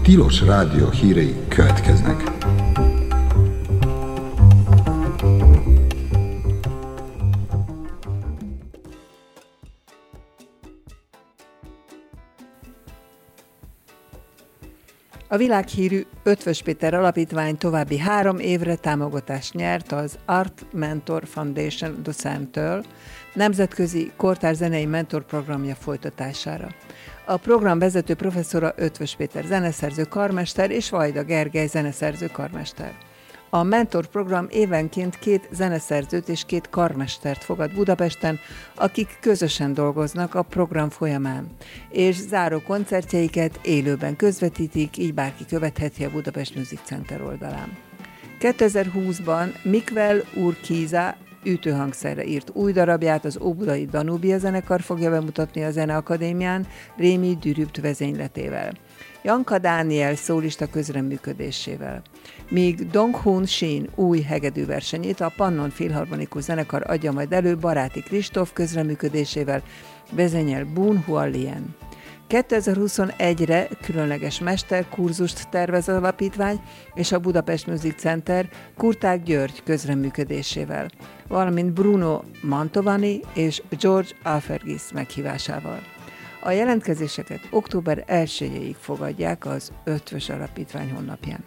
Tilos Rádió hírei következnek. A világhírű Eötvös Péter Alapítvány további 3 évre támogatást nyert az Art Mentor Foundation Docentől nemzetközi kortárs zenei mentorprogramja folytatására. A program vezető professzora Eötvös Péter zeneszerző karmester és Vajda Gergely zeneszerző karmester. A mentorprogram évenként 2 zeneszerzőt és 2 karmestert fogad Budapesten, akik közösen dolgoznak a program folyamán, és záró koncertjeiket élőben közvetítik, így bárki követheti a Budapest Music Center oldalán. 2020-ban Mikvel Urquiza ütőhangszerre írt új darabját az óbudai Danubia zenekar fogja bemutatni a Zeneakadémián Rémi Dürübt vezényletével, Janka Dániel szólista közreműködésével, míg Dong-Hun Shin új hegedűversenyét a Pannon Filharmonikus Zenekar adja majd elő Baráti Kristóf közreműködésével, vezényel Bun Hualien. 2021-re különleges mesterkurzust tervez az alapítvány és a Budapest Music Center Kurták György közreműködésével, valamint Bruno Mantovani és George Alfergis meghívásával. A jelentkezéseket október 1-ig fogadják az Eötvös Alapítvány honlapján.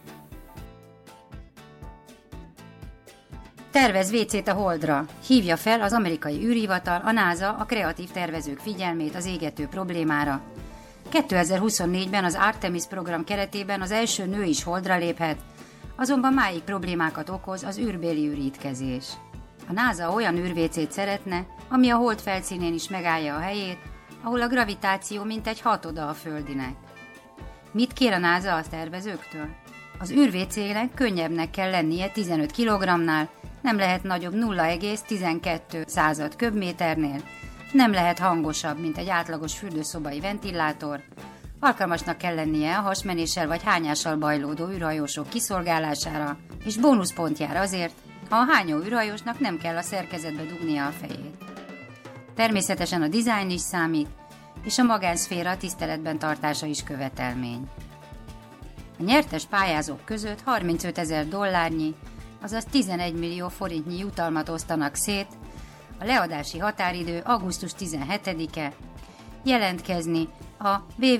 Tervez WC-t a Holdra. Hívja fel az amerikai űrhivatal, a NASA a kreatív tervezők figyelmét az égető problémára. 2024-ben az Artemis program keretében az első nő is Holdra léphet, azonban máig problémákat okoz az űrbéli ürítkezés. A NASA olyan űr-WC-t szeretne, ami a Hold felszínén is megállja a helyét, ahol a gravitáció mintegy 6 a Földinek. Mit kér a NASA a tervezőktől? Az űr-WC-nek könnyebbnek kell lennie 15 kg-nál, nem lehet nagyobb 0,12 köbméternél, nem lehet hangosabb, mint egy átlagos fürdőszobai ventilátor, alkalmasnak kell lennie a hasmenéssel vagy hányással bajlódó űrhajósok kiszolgálására, és bónuszpontjára azért, ha a hányó űrhajósnak nem kell a szerkezetbe dugnia a fejét. Természetesen a dizájn is számít, és a magánszféra tiszteletben tartása is követelmény. A nyertes pályázók között $35,000, azaz 11 millió forintnyi jutalmat osztanak szét, a leadási határidő augusztus 17-e, jelentkezni a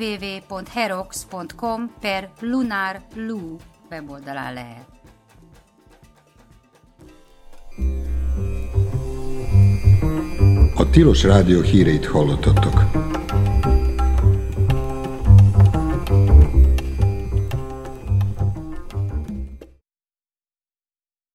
www.herox.com/lunarlu weboldalán lehet. A Tilos Rádió híreit hallottatok.